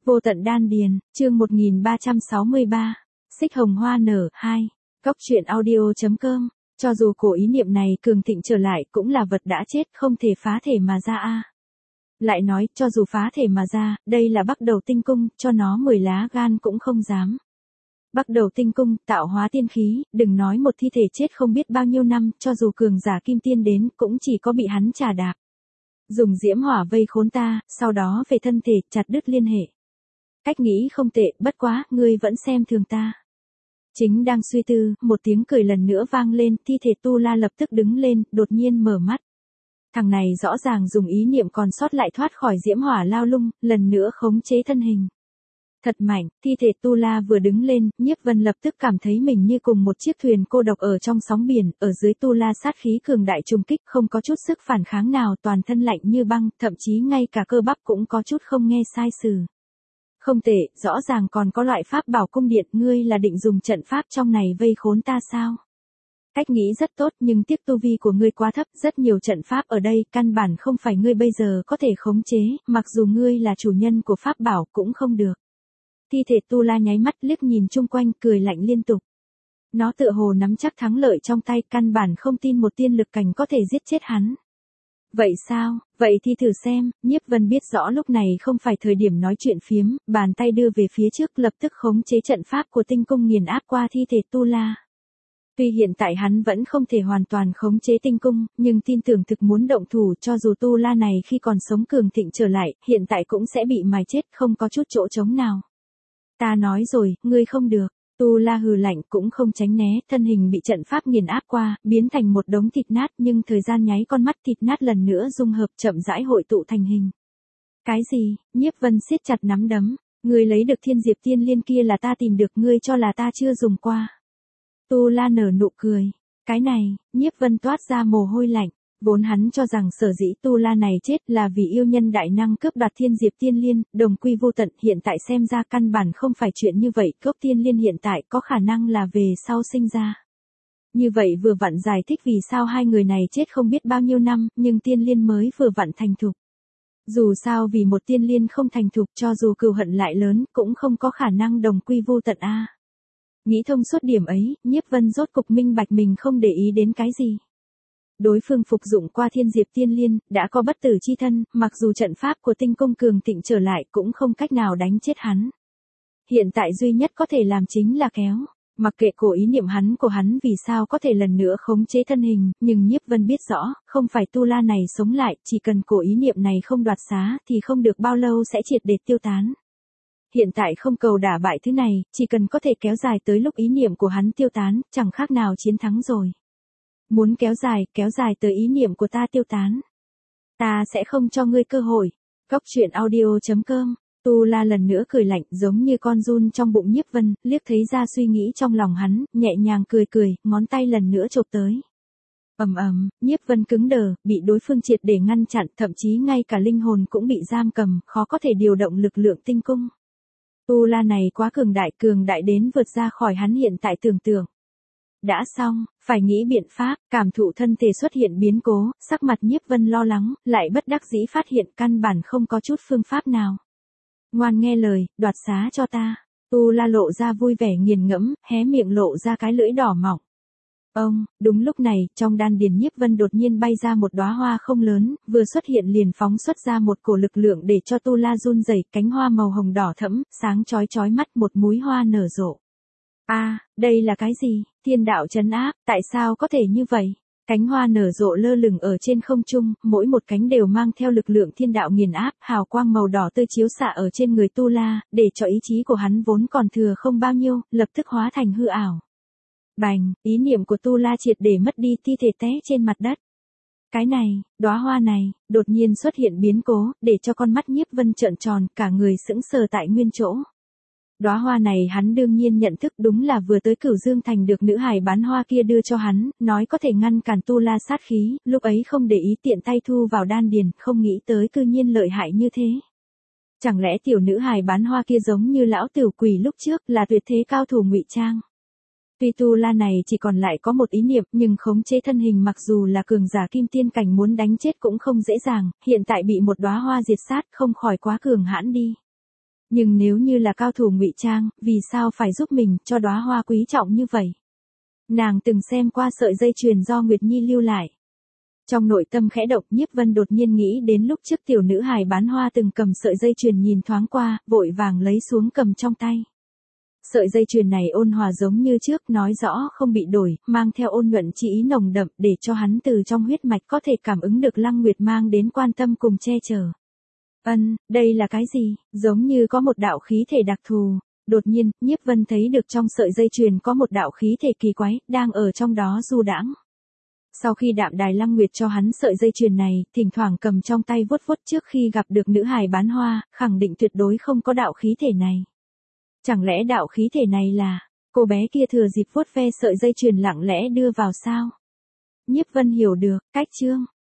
Vô tận đan điền, chương 1363. Xích hồng hoa nở 2. Góc truyện audio.com. Cho dù cổ ý niệm này cường thịnh trở lại cũng là vật đã chết không thể phá thể mà ra a. Lại nói, cho dù phá thể mà ra, đây là Bắc Đầu Tinh Cung, cho nó 10 lá gan cũng không dám. Bắc Đầu Tinh Cung, tạo hóa tiên khí, đừng nói một thi thể chết không biết bao nhiêu năm, cho dù cường giả kim tiên đến, cũng chỉ có bị hắn trà đạp. Dùng diễm hỏa vây khốn ta, sau đó về thân thể, chặt đứt liên hệ. Cách nghĩ không tệ, bất quá, ngươi vẫn xem thường ta. Chính đang suy tư, một tiếng cười lần nữa vang lên, thi thể Tu La lập tức đứng lên, đột nhiên mở mắt. Thằng này rõ ràng dùng ý niệm còn sót lại thoát khỏi diễm hỏa lao lung, lần nữa khống chế thân hình. Thật mạnh, thi thể Tu La vừa đứng lên, Nhiếp Vân lập tức cảm thấy mình như cùng một chiếc thuyền cô độc ở trong sóng biển, ở dưới Tu La sát khí cường đại trùng kích, không có chút sức phản kháng nào, toàn thân lạnh như băng, thậm chí ngay cả cơ bắp cũng có chút không nghe sai sử. Không tệ, rõ ràng còn có loại pháp bảo cung điện, ngươi là định dùng trận pháp trong này vây khốn ta sao? Cách nghĩ rất tốt nhưng tiếc tu vi của ngươi quá thấp, rất nhiều trận pháp ở đây, căn bản không phải ngươi bây giờ có thể khống chế, mặc dù ngươi là chủ nhân của pháp bảo cũng không được. Thi thể Tu La nháy mắt liếc nhìn chung quanh cười lạnh liên tục. Nó tựa hồ nắm chắc thắng lợi trong tay, căn bản không tin một tiên lực cảnh có thể giết chết hắn. Vậy sao, vậy thì thử xem, Nhiếp Vân biết rõ lúc này không phải thời điểm nói chuyện phiếm, bàn tay đưa về phía trước lập tức khống chế trận pháp của tinh cung nghiền áp qua thi thể Tu La. Tuy hiện tại hắn vẫn không thể hoàn toàn khống chế tinh cung, nhưng tin tưởng thực muốn động thủ cho dù Tu La này khi còn sống cường thịnh trở lại, hiện tại cũng sẽ bị mài chết không có chút chỗ trống nào. Ta nói rồi, ngươi không được. Tu La hừ lạnh cũng không tránh né, thân hình bị trận pháp nghiền áp qua, biến thành một đống thịt nát nhưng thời gian nháy con mắt thịt nát lần nữa dung hợp chậm rãi hội tụ thành hình. Cái gì, Nhiếp Vân siết chặt nắm đấm, ngươi lấy được thiên diệp tiên liên kia là ta tìm được, ngươi cho là ta chưa dùng qua. Tu La nở nụ cười, cái này, Nhiếp Vân toát ra mồ hôi lạnh. Vốn hắn cho rằng sở dĩ Tu La này chết là vì yêu nhân đại năng cướp đoạt thiên diệp tiên liên, đồng quy vô tận, hiện tại xem ra căn bản không phải chuyện như vậy, cướp tiên liên hiện tại có khả năng là về sau sinh ra. Như vậy vừa vặn giải thích vì sao hai người này chết không biết bao nhiêu năm, nhưng tiên liên mới vừa vặn thành thục. Dù sao vì một tiên liên không thành thục cho dù cừu hận lại lớn, cũng không có khả năng đồng quy vô tận a. Nghĩ thông suốt điểm ấy, Nhiếp Vân rốt cục minh bạch mình không để ý đến cái gì. Đối phương phục dụng qua thiên diệp tiên liên, đã có bất tử chi thân, mặc dù trận pháp của tinh cung cường thịnh trở lại cũng không cách nào đánh chết hắn. Hiện tại duy nhất có thể làm chính là kéo. Mặc kệ cổ ý niệm hắn của hắn vì sao có thể lần nữa khống chế thân hình, nhưng Nhiếp Vân biết rõ, không phải Tu La này sống lại, chỉ cần cổ ý niệm này không đoạt xá thì không được bao lâu sẽ triệt để tiêu tán. Hiện tại không cầu đả bại thứ này, chỉ cần có thể kéo dài tới lúc ý niệm của hắn tiêu tán, chẳng khác nào chiến thắng rồi. Muốn kéo dài tới ý niệm của ta tiêu tán. Ta sẽ không cho ngươi cơ hội. Góc truyện audio.com. Tu La lần nữa cười lạnh giống như con giun trong bụng Nhiếp Vân, liếc thấy ra suy nghĩ trong lòng hắn, nhẹ nhàng cười, ngón tay lần nữa chộp tới. Nhiếp Vân cứng đờ, bị đối phương triệt để ngăn chặn, thậm chí ngay cả linh hồn cũng bị giam cầm, khó có thể điều động lực lượng tinh cung. Tu La này quá cường đại đến vượt ra khỏi hắn hiện tại tưởng tượng. Đã xong, phải nghĩ biện pháp, cảm thụ thân thể xuất hiện biến cố, sắc mặt Nhiếp Vân lo lắng, lại bất đắc dĩ phát hiện căn bản không có chút phương pháp nào. Ngoan nghe lời, đoạt xá cho ta. Tu La lộ ra vui vẻ nghiền ngẫm, hé miệng lộ ra cái lưỡi đỏ mỏng. Đúng lúc này, trong đan điền Nhiếp Vân đột nhiên bay ra một đóa hoa không lớn, vừa xuất hiện liền phóng xuất ra một cổ lực lượng để cho Tu La run rẩy, cánh hoa màu hồng đỏ thẫm, sáng chói mắt, một múi hoa nở rộ. Đây là cái gì? Thiên đạo trấn áp, tại sao có thể như vậy? Cánh hoa nở rộ lơ lửng ở trên không trung, mỗi một cánh đều mang theo lực lượng thiên đạo nghiền áp, hào quang màu đỏ tươi chiếu xạ ở trên người Tu La, để cho ý chí của hắn vốn còn thừa không bao nhiêu, lập tức hóa thành hư ảo. Bành, ý niệm của Tu La triệt để mất đi, thi thể té trên mặt đất. Cái này, đóa hoa này, đột nhiên xuất hiện biến cố, để cho con mắt Nhiếp Vân trợn tròn, cả người sững sờ tại nguyên chỗ. Đóa hoa này hắn đương nhiên nhận thức đúng là vừa tới Cửu Dương Thành được nữ hài bán hoa kia đưa cho hắn, nói có thể ngăn cản Tu La sát khí, lúc ấy không để ý tiện tay thu vào đan điền, không nghĩ tới cư nhiên lợi hại như thế. Chẳng lẽ tiểu nữ hài bán hoa kia giống như lão tiểu quỷ lúc trước là tuyệt thế cao thủ ngụy trang? Tuy Tu La này chỉ còn lại có một ý niệm nhưng khống chế thân hình mặc dù là cường giả kim tiên cảnh muốn đánh chết cũng không dễ dàng, hiện tại bị một đóa hoa diệt sát không khỏi quá cường hãn đi. Nhưng nếu như là cao thủ ngụy trang, vì sao phải giúp mình cho đóa hoa quý trọng như vậy? Nàng từng xem qua sợi dây chuyền do Nguyệt Nhi lưu lại. Trong nội tâm khẽ động, Nhiếp Vân đột nhiên nghĩ đến lúc trước tiểu nữ hài bán hoa từng cầm sợi dây chuyền nhìn thoáng qua, vội vàng lấy xuống cầm trong tay. Sợi dây chuyền này ôn hòa giống như trước, nói rõ không bị đổi, mang theo ôn nhuận chi ý nồng đậm để cho hắn từ trong huyết mạch có thể cảm ứng được Lăng Nguyệt mang đến quan tâm cùng che chở. Đây là cái gì? Giống như có một đạo khí thể đặc thù. Đột nhiên, Nhiếp Vân thấy được trong sợi dây chuyền có một đạo khí thể kỳ quái, đang ở trong đó du đãng. Sau khi Đạm Đài Lăng Nguyệt cho hắn sợi dây chuyền này, thỉnh thoảng cầm trong tay vuốt vuốt trước khi gặp được nữ hài bán hoa, khẳng định tuyệt đối không có đạo khí thể này. Chẳng lẽ đạo khí thể này là, cô bé kia thừa dịp vuốt ve sợi dây chuyền lặng lẽ đưa vào sao? Nhiếp Vân hiểu được, cách chương